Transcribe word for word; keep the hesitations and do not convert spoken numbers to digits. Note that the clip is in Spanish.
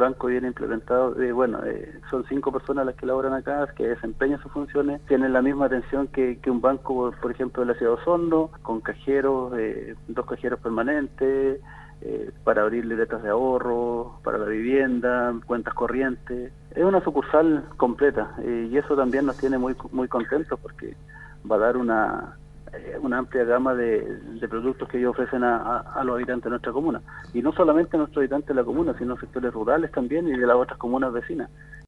banco viene implementado, eh, bueno, eh, son cinco personas las que laboran acá, que desempeñan sus funciones, tienen la misma atención que, que un banco, por ejemplo, de la ciudad de Osorno, con cajeros, eh, dos cajeros permanentes, eh, para abrir libretas de ahorro, para la vivienda, cuentas corrientes. Es una sucursal completa, eh, y eso también nos tiene muy, muy contentos porque va a dar una... una amplia gama de, de productos que ellos ofrecen a, a, a los habitantes de nuestra comuna. Y no solamente a nuestros habitantes de la comuna, sino sectores rurales también y de las otras comunas vecinas.